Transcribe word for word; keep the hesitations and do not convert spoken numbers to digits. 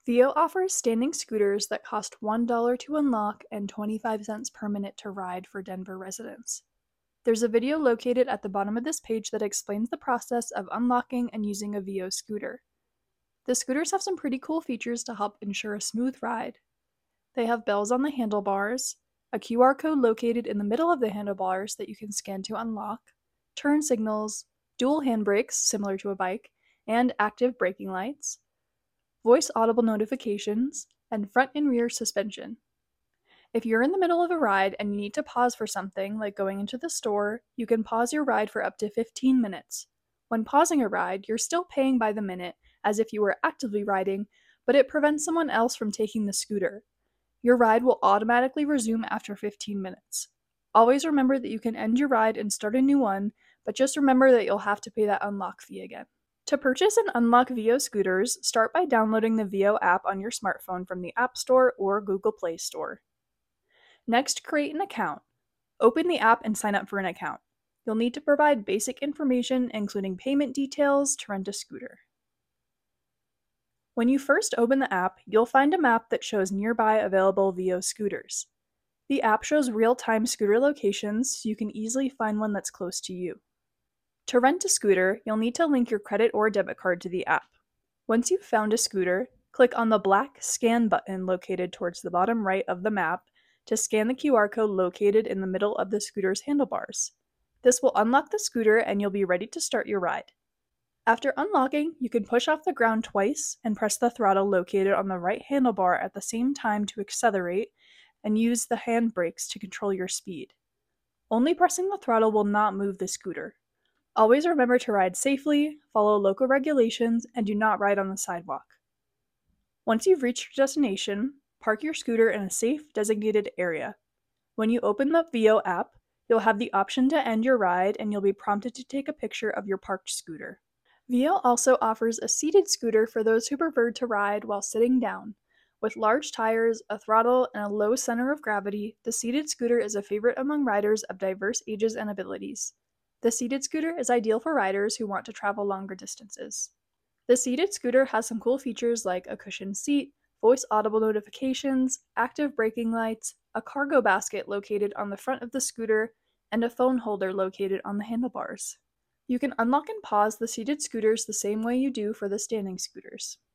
Vio offers standing scooters that cost one dollar to unlock and twenty-five cents per minute to ride for Denver residents. There's a video located at the bottom of this page that explains the process of unlocking and using a Vio scooter. The scooters have some pretty cool features to help ensure a smooth ride. They have bells on the handlebars, a Q R code located in the middle of the handlebars that you can scan to unlock, turn signals, dual handbrakes similar to a bike, and active braking lights, voice audible notifications, and front and rear suspension. If you're in the middle of a ride and you need to pause for something, like going into the store, you can pause your ride for up to fifteen minutes. When pausing a ride, you're still paying by the minute, as if you were actively riding, but it prevents someone else from taking the scooter. Your ride will automatically resume after fifteen minutes. Always remember that you can end your ride and start a new one, but just remember that you'll have to pay that unlock fee again. To purchase and unlock Vio scooters, start by downloading the Vio app on your smartphone from the App Store or Google Play Store. Next, create an account. Open the app and sign up for an account. You'll need to provide basic information, including payment details, to rent a scooter. When you first open the app, you'll find a map that shows nearby available Vio scooters. The app shows real-time scooter locations, so you can easily find one that's close to you. To rent a scooter, you'll need to link your credit or debit card to the app. Once you've found a scooter, click on the black Scan button located towards the bottom right of the map to scan the Q R code located in the middle of the scooter's handlebars. This will unlock the scooter and you'll be ready to start your ride. After unlocking, you can push off the ground twice and press the throttle located on the right handlebar at the same time to accelerate, and use the handbrakes to control your speed. Only pressing the throttle will not move the scooter. Always remember to ride safely, follow local regulations, and do not ride on the sidewalk. Once you've reached your destination, park your scooter in a safe, designated area. When you open the Vio app, you'll have the option to end your ride and you'll be prompted to take a picture of your parked scooter. Vio also offers a seated scooter for those who prefer to ride while sitting down. With large tires, a throttle, and a low center of gravity, the seated scooter is a favorite among riders of diverse ages and abilities. The seated scooter is ideal for riders who want to travel longer distances. The seated scooter has some cool features like a cushioned seat, voice audible notifications, active braking lights, a cargo basket located on the front of the scooter, and a phone holder located on the handlebars. You can unlock and pause the seated scooters the same way you do for the standing scooters.